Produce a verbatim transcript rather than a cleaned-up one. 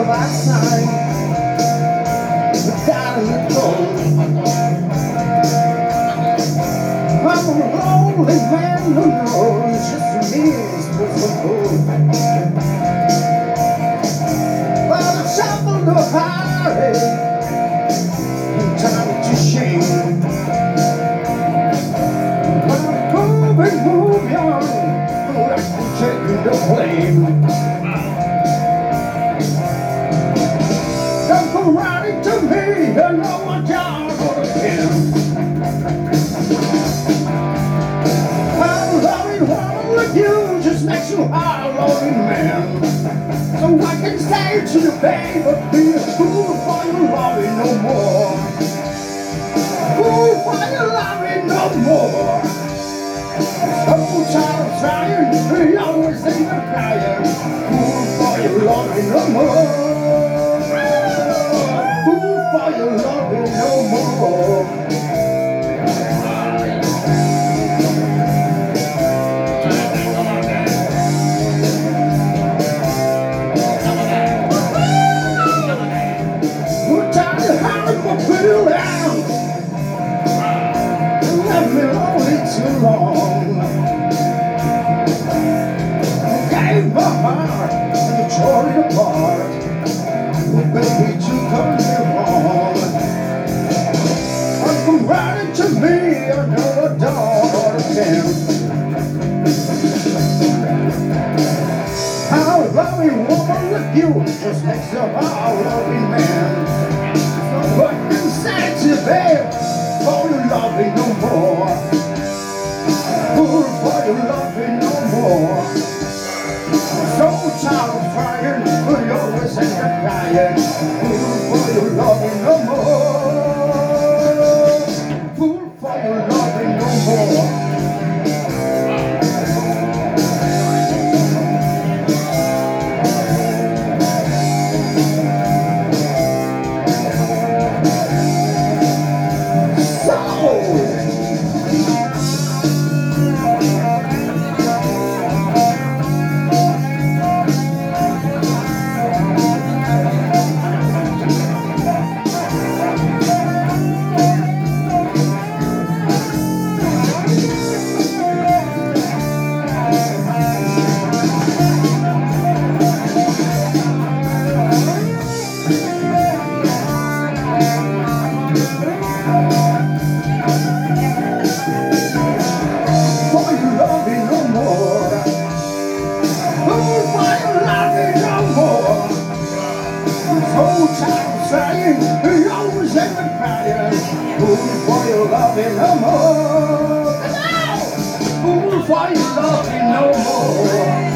last night, but down in the cold. I'm a lonely man who knows just me is the cold. Well, I travel no hurry, and time to shame. But move and move on, I can take the blame. Don't go running to me, I know what y'all gonna do. You just makes you a lonely man. So I can say to you, babe, but be a fool for your loving no more. Fool for your loving no more. So tired of trying, you always end up crying. Fool for your loving no more. Fool for your loving no more. Too long. I gave my heart and you tore it apart. Well, baby, you done me wrong. I've come running to me, I know I don't can. How a loving woman with you just makes a how loving man. But insanity, babe, for your loving no more. Fool for your loving no more. So tired of trying, but you always end up crying. Fool for your loving no more. Fool for your loving no more. Fool for your loving no more. Fool for your loving no more.